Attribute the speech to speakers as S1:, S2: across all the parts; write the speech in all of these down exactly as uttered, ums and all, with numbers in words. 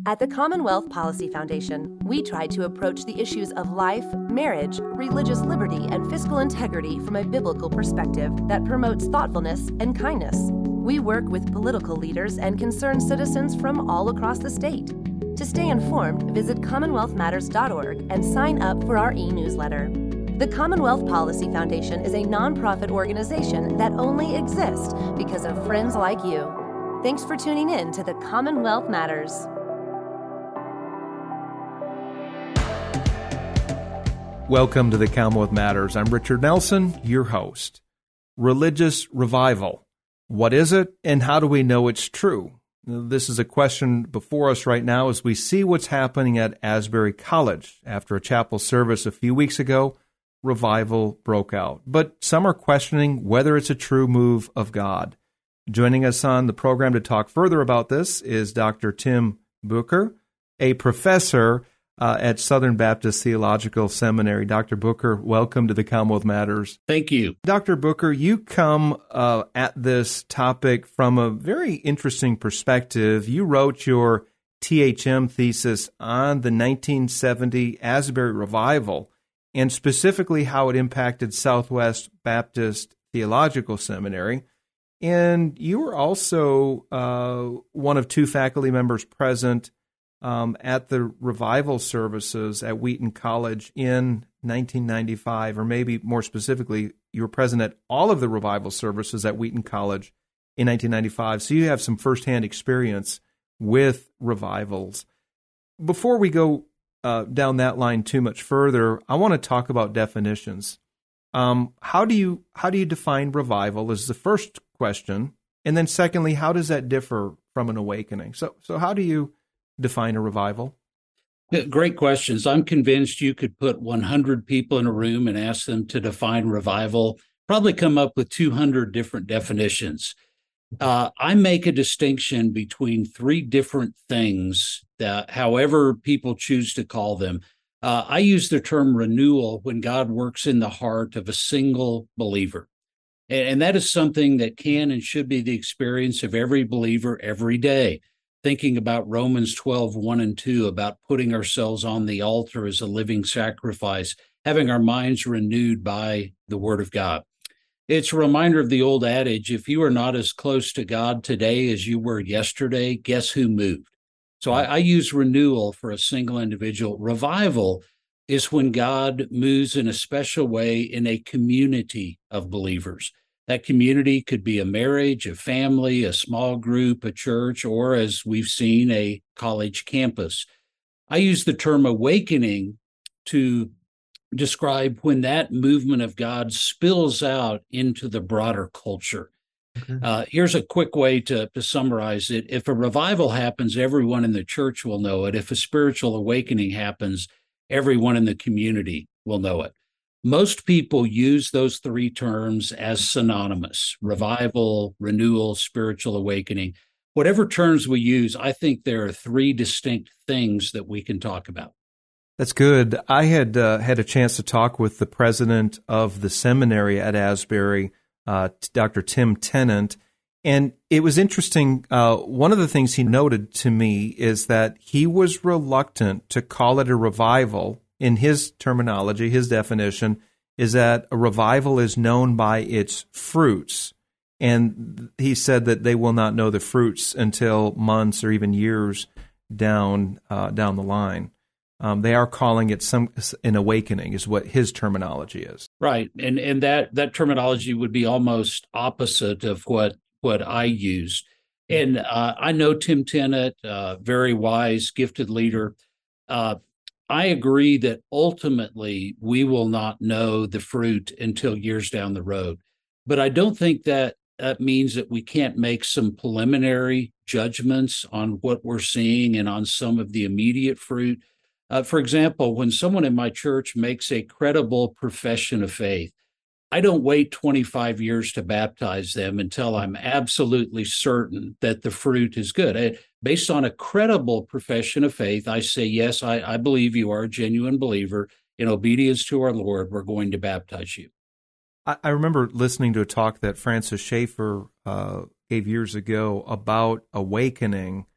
S1: At the Commonwealth Policy Foundation, we try to approach the issues of life, marriage, religious liberty, and fiscal integrity from a biblical perspective that promotes thoughtfulness and kindness. We work with political leaders and concerned citizens from all across the state. To stay informed, visit commonwealth matters dot org and sign up for our e-newsletter. The Commonwealth Policy Foundation is a nonprofit organization that only exists because of friends like you. Thanks for tuning in to the Commonwealth Matters.
S2: Welcome to the Commonwealth Matters. I'm Richard Nelson, your host. Religious revival. What is it, and how do we know it's true? This is a question before us right now as we see what's happening at Asbury College. After a chapel service a few weeks ago, revival broke out. But some are questioning whether it's a true move of God. Joining us on the program to talk further about this is Doctor Tim Booker, a professor Uh, at Southern Baptist Theological Seminary. Doctor Booker, welcome to the Commonwealth Matters.
S3: Thank you.
S2: Doctor Booker, you come uh, at this topic from a very interesting perspective. You wrote your T H M thesis on the nineteen seventy Asbury Revival, and specifically how it impacted Southwest Baptist Theological Seminary. And you were also uh, one of two faculty members present Um, at the revival services at Wheaton College in nineteen ninety-five, or maybe more specifically, you were present at all of the revival services at Wheaton College in nineteen ninety-five, so you have some firsthand experience with revivals. Before we go uh, down that line too much further, I want to talk about definitions. Um, how do you how do you define revival is the first question, and then secondly, how does that differ from an awakening? So, so how do you define a revival?
S3: Great questions. I'm convinced you could put one hundred people in a room and ask them to define revival, probably come up with two hundred different definitions. Uh, I make a distinction between three different things that, however people choose to call them. Uh, I use the term renewal when God works in the heart of a single believer. And, and that is something that can and should be the experience of every believer every day. Thinking about Romans twelve, one and two, about putting ourselves on the altar as a living sacrifice, having our minds renewed by the Word of God. It's a reminder of the old adage, if you are not as close to God today as you were yesterday, guess who moved? So I, I use renewal for a single individual. Revival is when God moves in a special way in a community of believers. That community could be a marriage, a family, a small group, a church, or as we've seen, a college campus. I use the term awakening to describe when that movement of God spills out into the broader culture. Okay. Uh, here's a quick way to, to summarize it. If a revival happens, everyone in the church will know it. If a spiritual awakening happens, everyone in the community will know it. Most people use those three terms as synonymous: revival, renewal, spiritual awakening. Whatever terms we use, I think there are three distinct things that we can talk about.
S2: That's good. I had uh, had a chance to talk with the president of the seminary at Asbury, uh, Doctor Tim Tennant, and it was interesting. Uh, one of the things he noted to me is that he was reluctant to call it a revival. In his terminology, his definition is that a revival is known by its fruits. And he said that they will not know the fruits until months or even years down uh, down the line. Um, they are calling it some an awakening, is what his terminology is.
S3: Right, and and that that terminology would be almost opposite of what what I use. And uh, I know Tim Tennant, uh, very wise, gifted leader. Uh, I agree that ultimately we will not know the fruit until years down the road. But I don't think that that means that we can't make some preliminary judgments on what we're seeing and on some of the immediate fruit. Uh, for example, when someone in my church makes a credible profession of faith, I don't wait twenty-five years to baptize them until I'm absolutely certain that the fruit is good. I, based on a credible profession of faith, I say, yes, I, I believe you are a genuine believer. In obedience to our Lord, we're going to baptize you.
S2: I, I remember listening to a talk that Francis Schaeffer uh, gave years ago about awakening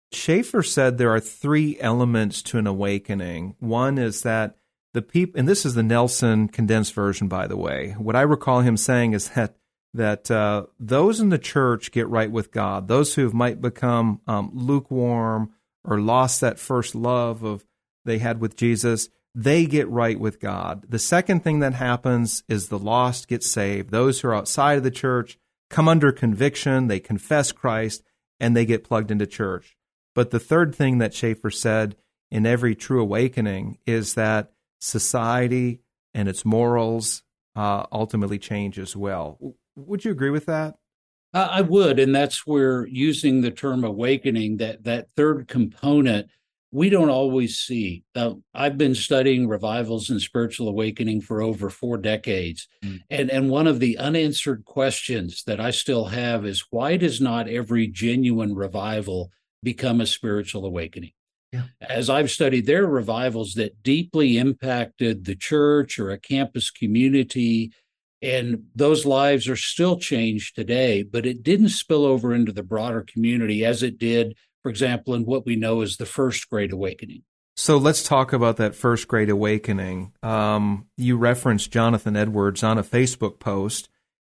S2: Schaeffer said there are three elements to an awakening. One is that the people, and this is the Nelson condensed version, by the way. What I recall him saying is that that uh, those in the church get right with God. Those who might become um, lukewarm or lost that first love of they had with Jesus, they get right with God. The second thing that happens is the lost get saved. Those who are outside of the church come under conviction, they confess Christ, and they get plugged into church. But the third thing that Schaeffer said in every true awakening is that society and its morals uh, ultimately change as well. Would you agree with that?
S3: Uh, I would, and that's where using the term awakening, that that third component, we don't always see. Uh, I've been studying revivals and spiritual awakening for over four decades, mm. and and one of the unanswered questions that I still have is, why does not every genuine revival become a spiritual awakening? Yeah. As I've studied, there are revivals that deeply impacted the church or a campus community, and those lives are still changed today, but it didn't spill over into the broader community as it did, for example, in what we know as the First Great Awakening.
S2: So let's talk about that First Great Awakening. Um, you referenced Jonathan Edwards on a Facebook post,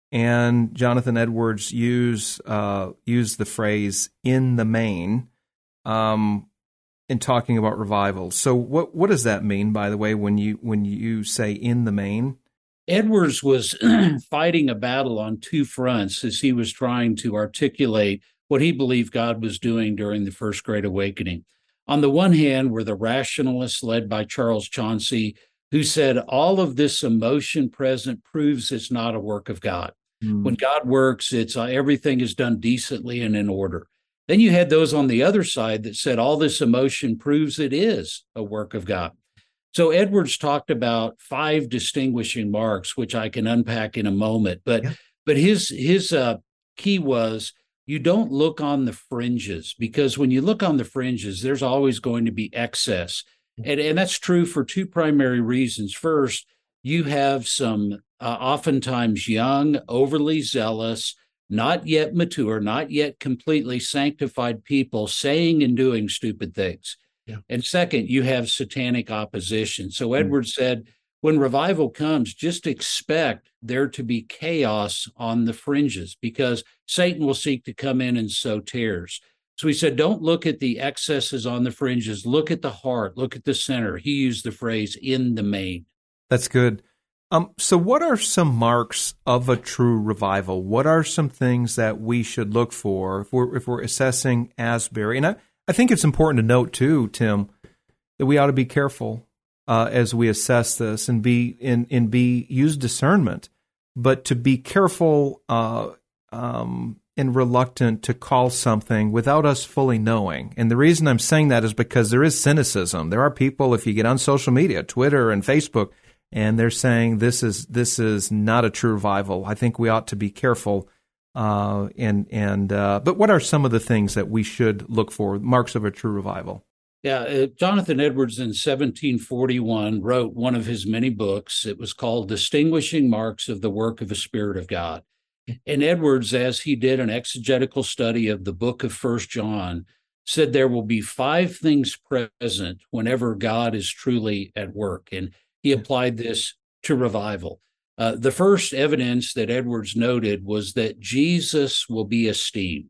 S2: and Jonathan Edwards used uh, used the phrase "in the main" um, in talking about revivals. So what what does that mean, by the way, when you when you say "in the main"?
S3: Edwards was fighting a battle on two fronts as he was trying to articulate what he believed God was doing during the First Great Awakening. On the one hand were the rationalists led by Charles Chauncey, who said all of this emotion present proves it's not a work of God. Mm. When God works, it's uh, everything is done decently and in order. Then you had those on the other side that said all this emotion proves it is a work of God. So Edwards talked about five distinguishing marks, which I can unpack in a moment. But yeah. but his his uh, key was, you don't look on the fringes, because when you look on the fringes, there's always going to be excess. And, and that's true for two primary reasons. First, you have some uh, oftentimes young, overly zealous, not yet mature, not yet completely sanctified people saying and doing stupid things. Yeah. And second, you have satanic opposition. So Edwards mm-hmm. said, when revival comes, just expect there to be chaos on the fringes, because Satan will seek to come in and sow tares. So he said, don't look at the excesses on the fringes. Look at the heart. Look at the center. He used the phrase "in the main."
S2: That's good. Um, so what are some marks of a true revival? What are some things that we should look for if we're, if we're assessing Asbury? And I, I think it's important to note, too, Tim, that we ought to be careful uh, as we assess this and be in and be use discernment, but to be careful uh, um, and reluctant to call something without us fully knowing. And the reason I'm saying that is because there is cynicism. There are people, if you get on social media, Twitter and Facebook, and they're saying this is this is not a true revival. I think we ought to be careful. Uh, and and uh, but what are some of the things that we should look for, marks of a true revival?
S3: Yeah, uh, Jonathan Edwards in seventeen forty-one wrote one of his many books. It was called Distinguishing Marks of the Work of the Spirit of God. And Edwards, as he did an exegetical study of the book of First John, said there will be five things present whenever God is truly at work. And he applied this to revival. Uh, the first evidence that Edwards noted was that Jesus will be esteemed.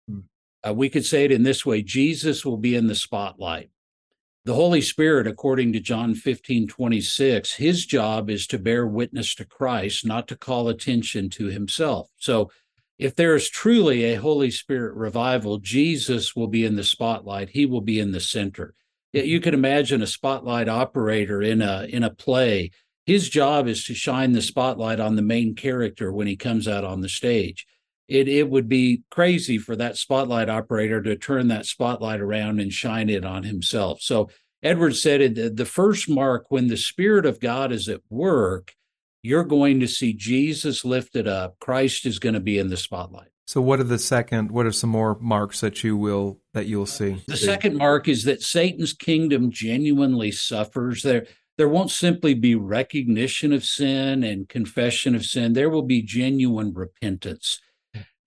S3: Uh, we could say it in this way: Jesus will be in the spotlight. The Holy Spirit, according to John fifteen twenty-six, his job is to bear witness to Christ, not to call attention to himself. So if there is truly a Holy Spirit revival, Jesus will be in the spotlight. He will be in the center. You can imagine a spotlight operator in a in a play. His job is to shine the spotlight on the main character when he comes out on the stage. It it would be crazy for that spotlight operator to turn that spotlight around and shine it on himself. So Edwards said the first mark when the Spirit of God is at work, you're going to see Jesus lifted up. Christ is going to be in the spotlight.
S2: So what are the second, what are some more marks that you will, that you'll see?
S3: The second mark is that Satan's kingdom genuinely suffers. There, there won't simply be recognition of sin and confession of sin. There will be genuine repentance.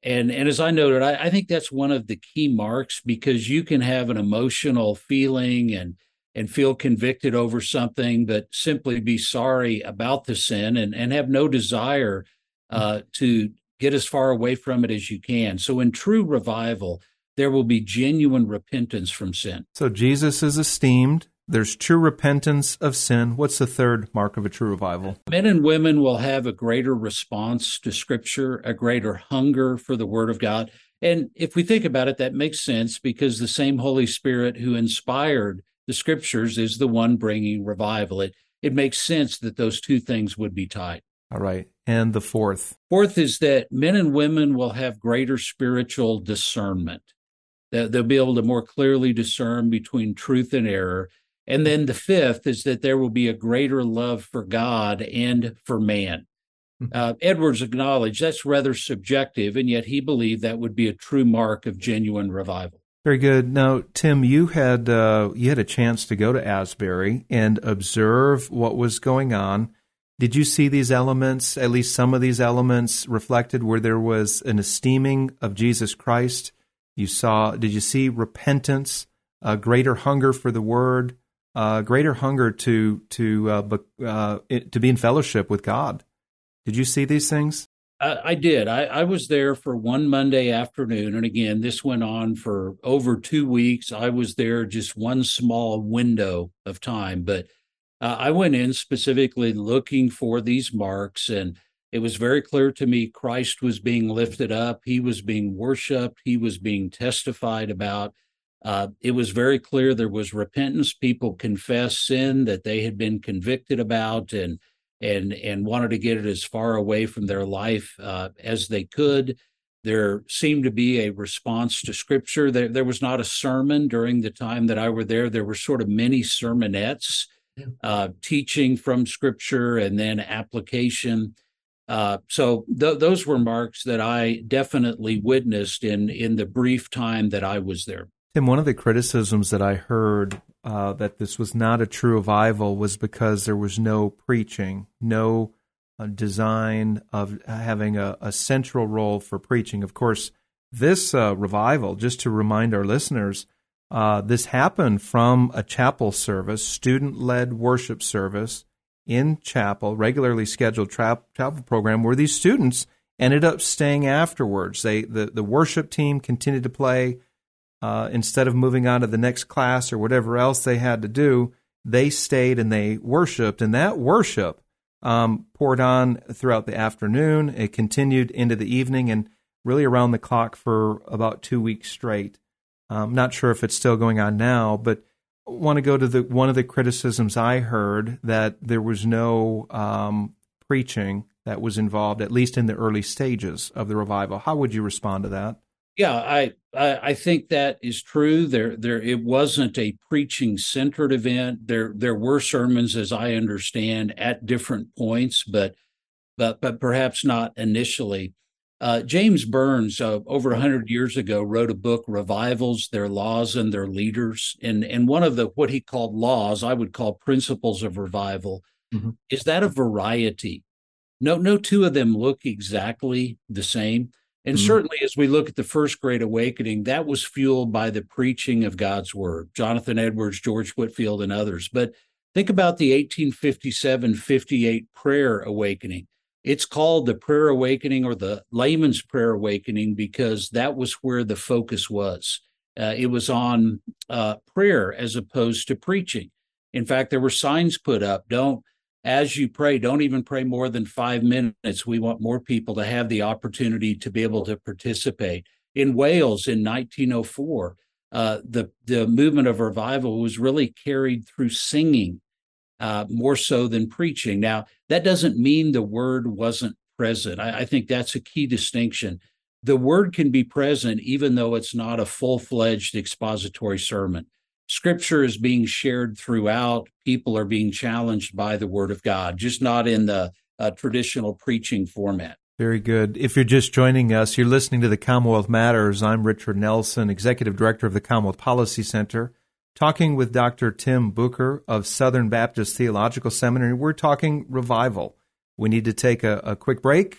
S3: And, and as I noted, I, I think that's one of the key marks, because you can have an emotional feeling and and feel convicted over something, but simply be sorry about the sin and, and have no desire uh, to get as far away from it as you can. So in true revival, there will be genuine repentance from sin.
S2: So Jesus is esteemed. There's true repentance of sin. What's the third mark of a true revival?
S3: Men and women will have a greater response to Scripture, a greater hunger for the Word of God. And if we think about it, that makes sense, because the same Holy Spirit who inspired the Scriptures is the one bringing revival. It, it makes sense that those two things would be tied.
S2: All right. And the fourth?
S3: Fourth is that men and women will have greater spiritual discernment. They'll be able to more clearly discern between truth and error. And then the fifth is that there will be a greater love for God and for man. Uh, Edwards acknowledged that's rather subjective, and yet he believed that would be a true mark of genuine revival.
S2: Very good. Now, Tim, you had uh, you had a chance to go to Asbury and observe what was going on. Did you see these elements, at least some of these elements, reflected where there was an esteeming of Jesus Christ? You saw, did you see repentance, a greater hunger for the Word, a greater hunger to to uh, uh, to be in fellowship with God? Did you see these things?
S3: I, I did. I, I was there for one Monday afternoon. And again, this went on for over two weeks. I was there just one small window of time. But uh, I went in specifically looking for these marks. And it was very clear to me Christ was being lifted up. He was being worshiped. He was being testified about. Uh, it was very clear there was repentance. People confessed sin that they had been convicted about, and and and wanted to get it as far away from their life uh, as they could. There seemed to be a response to Scripture. There, there was not a sermon during the time that I were there. There were sort of many sermonettes, uh, teaching from Scripture and then application. Uh, so th- those were marks that I definitely witnessed in in the brief time that I was there.
S2: Tim, one of the criticisms that I heard uh, that this was not a true revival was because there was no preaching, no uh, design of having a, a central role for preaching. Of course, this uh, revival, just to remind our listeners, uh, this happened from a chapel service, student-led worship service in chapel, regularly scheduled tra- chapel program, where these students ended up staying afterwards. They the, the worship team continued to play. Uh, instead of moving on to the next class or whatever else they had to do, they stayed and they worshiped. And that worship um, poured on throughout the afternoon. It continued into the evening and really around the clock for about two weeks straight. I'm not sure if it's still going on now, but I want to go to the one of the criticisms I heard, that there was no um, preaching that was involved, at least in the early stages of the revival. How would you respond to that?
S3: Yeah, I, I I think that is true. There there it wasn't a preaching centered event. There there were sermons, as I understand, at different points, but but but perhaps not initially. Uh, James Burns, uh, over a hundred years ago, wrote a book, Revivals, Their Laws and Their Leaders, and and one of the what he called laws, I would call principles of revival, mm-hmm. is that of variety. No no two of them look exactly the same. And mm-hmm. certainly as we look at the First Great Awakening, that was fueled by the preaching of God's Word, Jonathan Edwards, George Whitefield, and others. But think about the eighteen fifty-seven fifty-eight Prayer Awakening. It's called the Prayer Awakening, or the Layman's Prayer Awakening, because that was where the focus was. Uh, it was on uh, prayer as opposed to preaching. In fact, there were signs put up, don't As you pray, don't even pray more than five minutes. We want more people to have the opportunity to be able to participate. In Wales in nineteen oh four, uh, the, the movement of revival was really carried through singing uh, more so than preaching. Now, that doesn't mean the word wasn't present. I, I think that's a key distinction. The word can be present even though it's not a full-fledged expository sermon. Scripture is being shared throughout. People are being challenged by the Word of God, just not in the uh, traditional preaching format.
S2: Very good. If you're just joining us, you're listening to the Commonwealth Matters. I'm Richard Nelson, Executive Director of the Commonwealth Policy Center, talking with Doctor Tim Bucher of Southern Baptist Theological Seminary. We're talking revival. We need to take a, a quick break.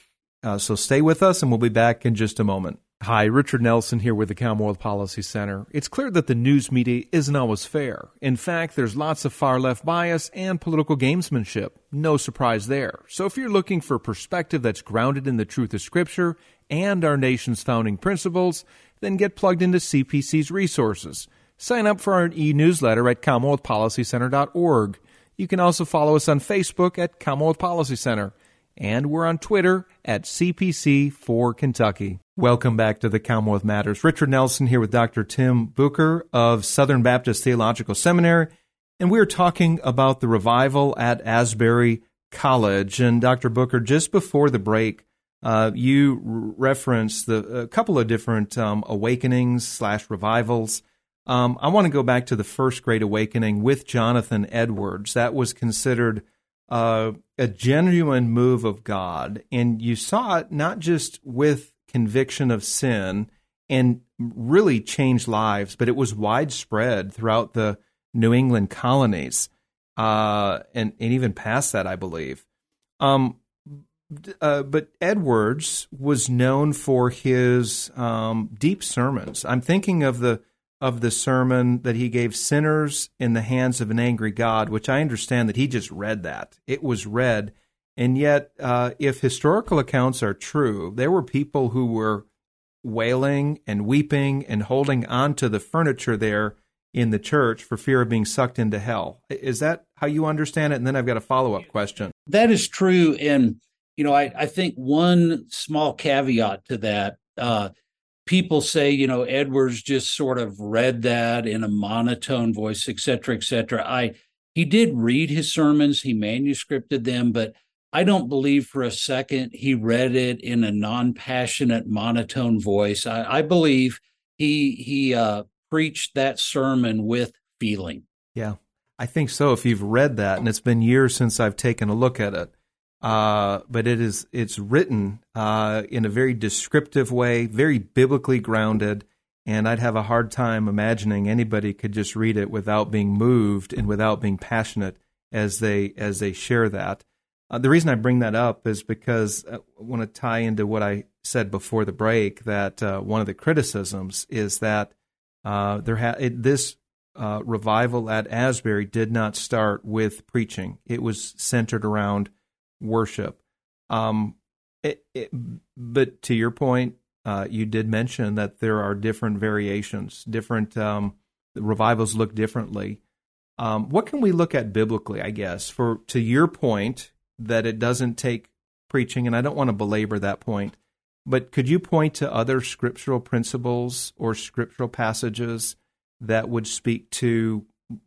S2: Uh, so stay with us, and we'll be back in just a moment.
S4: Hi, Richard Nelson here with the Commonwealth Policy Center. It's clear that the news media isn't always fair. In fact, there's lots of far-left bias and political gamesmanship. No surprise there. So if you're looking for perspective that's grounded in the truth of Scripture and our nation's founding principles, then get plugged into C P C's resources. Sign up for our e-newsletter at commonwealth policy center dot org. You can also follow us on Facebook at Commonwealth Policy Center. And we're on Twitter at C P C for Kentucky. Welcome back to the Commonwealth Matters. Richard Nelson here with Doctor Tim Bucher of Southern Baptist Theological Seminary, and we're talking about the revival at Asbury College. And Doctor Bucher, just before the break, uh, you referenced the, a couple of different um, awakenings slash revivals. Um, I want to go back to the First Great Awakening with Jonathan Edwards. That was considered uh, a genuine move of God, and you saw it not just with conviction of sin and really changed lives, but it was widespread throughout the New England colonies, uh, and, and even past that, I believe. Um, uh, but Edwards was known for his um, deep sermons. I'm thinking of the of the sermon that he gave, Sinners in the Hands of an Angry God, which I understand that he just read that. It was read. And yet, uh, if historical accounts are true, there were people who were wailing and weeping and holding on to the furniture there in the church for fear of being sucked into hell. Is that how you understand it? And then I've got a follow-up question.
S3: That is true. And, you know, I, I think one small caveat to that, uh, people say, you know, Edwards just sort of read that in a monotone voice, et cetera, et cetera. I, he did read his sermons, he manuscripted them, but I don't believe for a second he read it in a non-passionate monotone voice. I, I believe he he uh, preached that sermon with feeling.
S2: Yeah, I think so. If you've read that, and it's been years since I've taken a look at it, uh, but it is it's written uh, in a very descriptive way, very biblically grounded, and I'd have a hard time imagining anybody could just read it without being moved and without being passionate as they as they share that. Uh, the reason I bring that up is because I want to tie into what I said before the break, that uh, one of the criticisms is that uh, there ha- it, this uh, revival at Asbury did not start with preaching. It was centered around worship. Um, it, it, but to your point, uh, you did mention that there are different variations, different um, revivals look differently. Um, what can we look at biblically, I guess, for to your point, that it doesn't take preaching, and I don't want to belabor that point, but could you point to other scriptural principles or scriptural passages that would speak to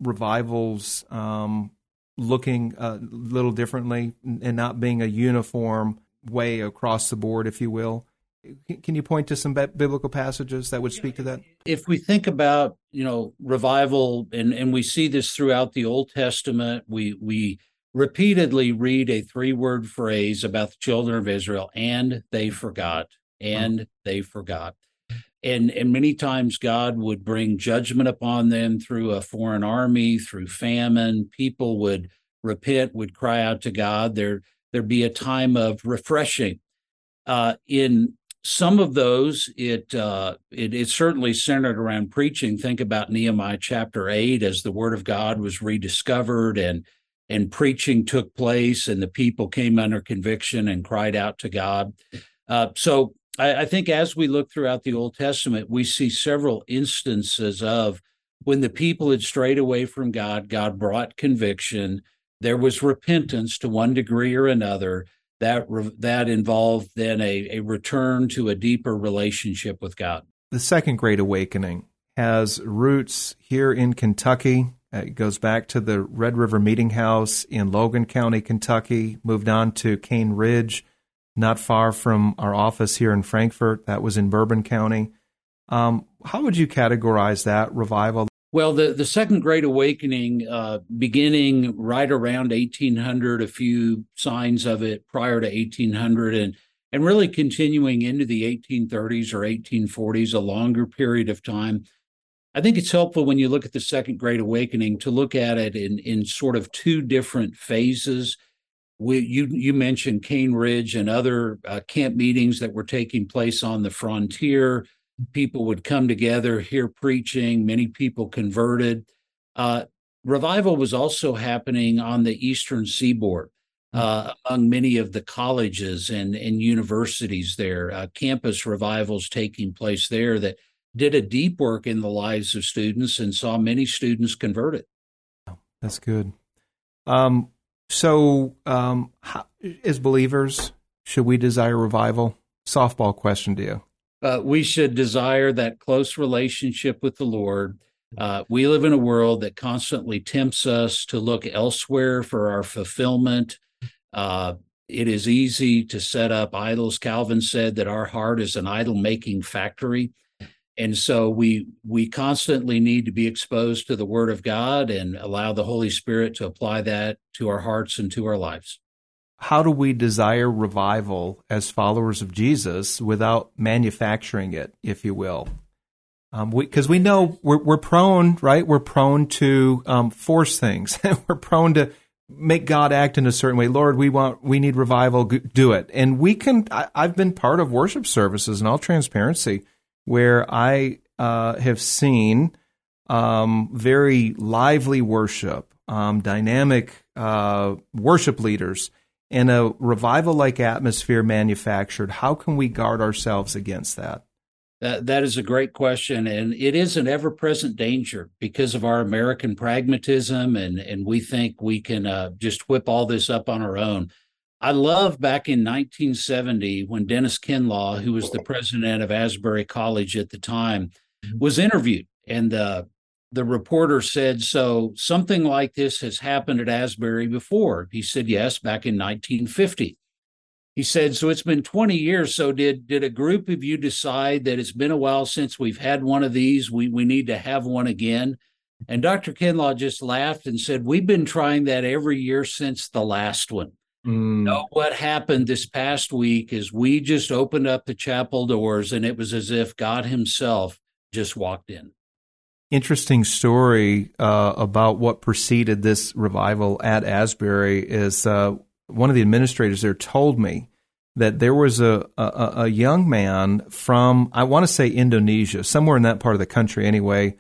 S2: revivals um, looking a little differently and not being a uniform way across the board, if you will? Can you point to some biblical passages that would speak to that?
S3: If we think about, you know, revival, and, and we see this throughout the Old Testament, we we repeatedly read a three-word phrase about the children of Israel, and they forgot, and oh. they forgot. And, and many times God would bring judgment upon them through a foreign army, through famine. People would repent, would cry out to God. There, there'd be a time of refreshing. Uh, in some of those, it, uh, it it certainly centered around preaching. Think about Nehemiah chapter eight, as the word of God was rediscovered and and preaching took place, and the people came under conviction and cried out to God. Uh, so I, I think as we look throughout the Old Testament, we see several instances of when the people had strayed away from God, God brought conviction. There was repentance to one degree or another. That that involved then a, a return to a deeper relationship with God.
S2: The Second Great Awakening has roots here in Kentucky. It goes back to the Red River Meeting House in Logan County, Kentucky, moved on to Cane Ridge, not far from our office here in Frankfort. That was in Bourbon County. Um, how would you categorize that revival?
S3: Well, the, the Second Great Awakening, uh, beginning right around eighteen hundred, a few signs of it prior to eighteen hundred, and, and really continuing into the eighteen thirties or eighteen forties, a longer period of time. I think it's helpful when you look at the Second Great Awakening to look at it in, in sort of two different phases. we you you mentioned Cane Ridge and other uh, camp meetings that were taking place on the frontier. People would come together, hear preaching. Many people converted. Uh, revival was also happening on the Eastern Seaboard. Uh, among many of the colleges and, and universities there, uh, campus revivals taking place there that did a deep work in the lives of students and saw many students converted.
S2: That's good. Um, so, um, how, as believers, should we desire revival? Softball question to you.
S3: Uh, we should desire that close relationship with the Lord. Uh, we live in a world that constantly tempts us to look elsewhere for our fulfillment. Uh, it is easy to set up idols. Calvin said that our heart is an idol-making factory. And so we we constantly need to be exposed to the Word of God and allow the Holy Spirit to apply that to our hearts and to our lives.
S2: How do we desire revival as followers of Jesus without manufacturing it, if you will? Um, because we, we know we're, we're prone, right? We're prone to um, force things. We're prone to make God act in a certain way. Lord, we want, we need revival, do it. And we can, I, I've been part of worship services in all transparency where I uh, have seen um, very lively worship, um, dynamic uh, worship leaders, and a revival-like atmosphere manufactured. How can we guard ourselves against that?
S3: That, that is a great question, and it is an ever-present danger because of our American pragmatism, and, and we think we can uh, just whip all this up on our own. I love back in nineteen seventy when Dennis Kinlaw, who was the president of Asbury College at the time, was interviewed, and the, the reporter said, so something like this has happened at Asbury before. He said, yes, back in nineteen fifty. He said, so it's been twenty years. So did did a group of you decide that it's been a while since we've had one of these? We we need to have one again. And Doctor Kinlaw just laughed and said, we've been trying that every year since the last one. Mm. No, what happened this past week is we just opened up the chapel doors and it was as if God himself just walked in.
S2: Interesting story uh, about what preceded this revival at Asbury is uh, one of the administrators there told me that there was a, a, a young man from, I want to say Indonesia, somewhere in that part of the country anyway,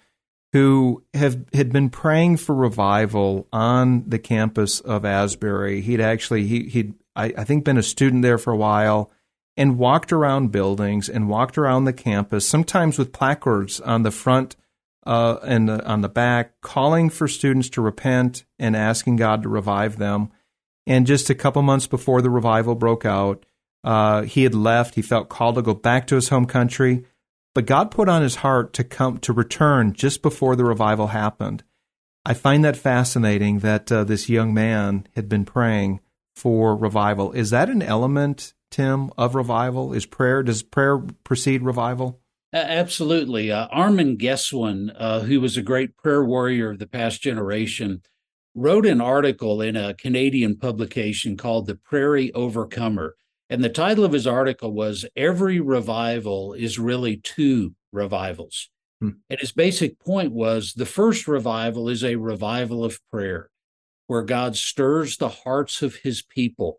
S2: who have, had been praying for revival on the campus of Asbury. He'd actually, he, he'd, I, I think, been a student there for a while and walked around buildings and walked around the campus, sometimes with placards on the front uh, and the, on the back, calling for students to repent and asking God to revive them. And just a couple months before the revival broke out, uh, he had left. He felt called to go back to his home country, but God put on his heart to come to return just before the revival happened. I find that fascinating that uh, this young man had been praying for revival. Is that an element, Tim, of revival? Is prayer, does prayer precede revival?
S3: Absolutely. Uh, Armin Geswin, uh, who was a great prayer warrior of the past generation, wrote an article in a Canadian publication called The Prairie Overcomer. And the title of his article was, Every Revival is Really Two Revivals. Hmm. And his basic point was the first revival is a revival of prayer, where God stirs the hearts of his people.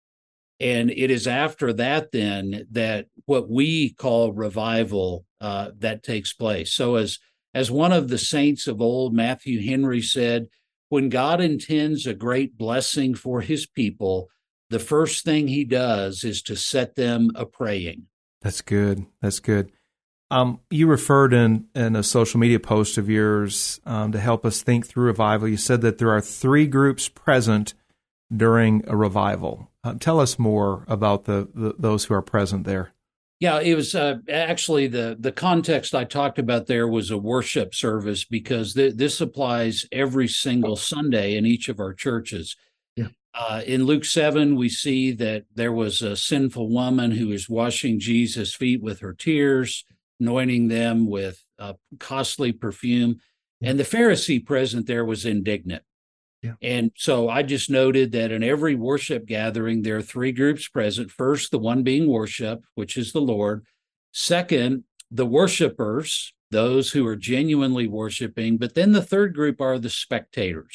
S3: And it is after that then that what we call revival uh, that takes place. So as, as one of the saints of old, Matthew Henry, said, when God intends a great blessing for his people, the first thing he does is to set them a-praying.
S2: That's good. That's good. Um, you referred in, in a social media post of yours um, to help us think through revival. You said that there are three groups present during a revival. Uh, tell us more about the, the those who are present there.
S3: Yeah, it was uh, actually the, the context I talked about there was a worship service because th- this applies every single Sunday in each of our churches. Yeah. Uh, in Luke seven, we see that there was a sinful woman who was washing Jesus' feet with her tears, anointing them with uh, costly perfume. Yeah. And the Pharisee present there was indignant. Yeah. And so I just noted that in every worship gathering, there are three groups present. First, the one being worship, which is the Lord. Second, the worshipers, those who are genuinely worshiping. But then the third group are the spectators.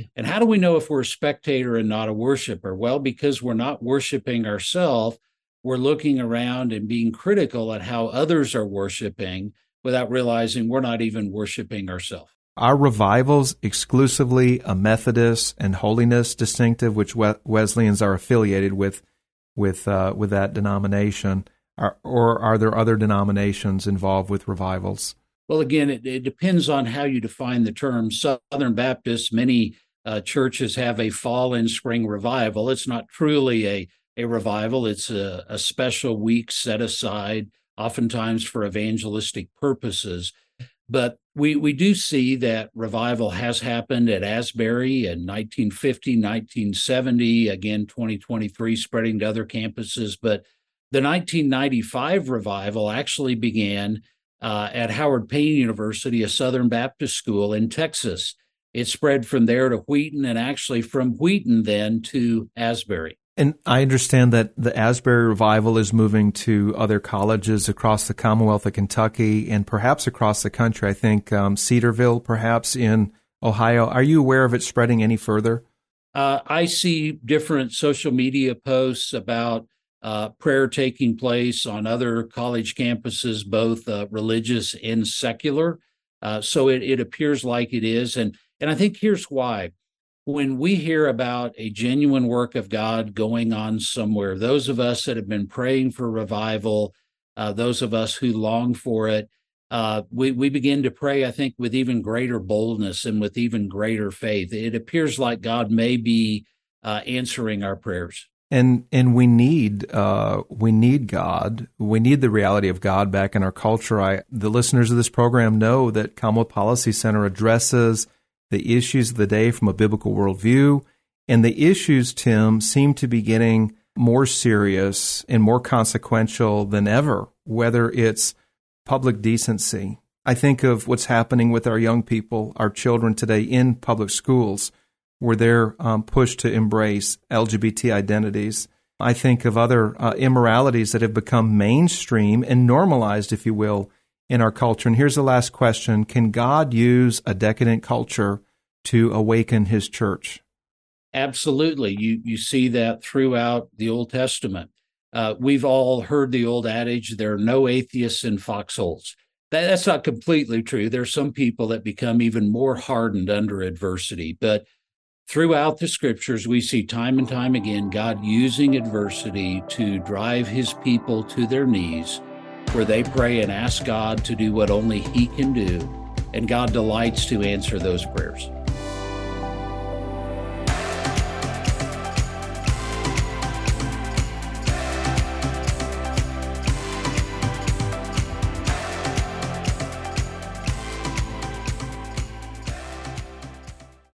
S3: And how do we know if we're a spectator and not a worshiper? Well, because we're not worshiping ourselves, we're looking around and being critical at how others are worshiping without realizing we're not even worshiping ourselves.
S2: Are revivals exclusively a Methodist and holiness distinctive, which Wesleyans are affiliated with, with uh, with that denomination, are, or are there other denominations involved with revivals?
S3: Well, again, it, it depends on how you define the term. Southern Baptists, many uh, churches have a fall and spring revival. It's not truly a, a revival. It's a, a special week set aside, oftentimes for evangelistic purposes. But we, we do see that revival has happened at Asbury in nineteen fifty, nineteen seventy, again, twenty twenty-three, spreading to other campuses. But the nineteen ninety-five revival actually began uh, at Howard Payne University, a Southern Baptist school in Texas. It spread from there to Wheaton, and actually from Wheaton then to Asbury.
S2: And I understand that the Asbury revival is moving to other colleges across the Commonwealth of Kentucky and perhaps across the country. I think um, Cedarville, perhaps in Ohio. Are you aware of it spreading any further?
S3: Uh, I see different social media posts about uh, prayer taking place on other college campuses, both uh, religious and secular. Uh, so it, it appears like it is. And, and I think here's why. When we hear about a genuine work of God going on somewhere, those of us that have been praying for revival, uh, those of us who long for it, uh, we, we begin to pray, I think, with even greater boldness and with even greater faith. It appears like God may be uh, answering our prayers.
S2: And and we need uh, we need God. We need the reality of God back in our culture. I, the listeners of this program know that Commonwealth Policy Center addresses the issues of the day from a biblical worldview. And the issues, Tim, seem to be getting more serious and more consequential than ever, whether it's public decency. I think of what's happening with our young people, our children today in public schools, where they're um, pushed to embrace L G B T identities. I think of other uh, immoralities that have become mainstream and normalized, if you will, in our culture. And here's the last question. Can God use a decadent culture to awaken his church?
S3: Absolutely. You you see that throughout the Old Testament. Uh, we've all heard the old adage, there are no atheists in foxholes. That, that's not completely true. There are some people that become even more hardened under adversity. But throughout the scriptures, we see time and time again God using adversity to drive his people to their knees, where they pray and ask God to do what only he can do, and God delights to answer those prayers.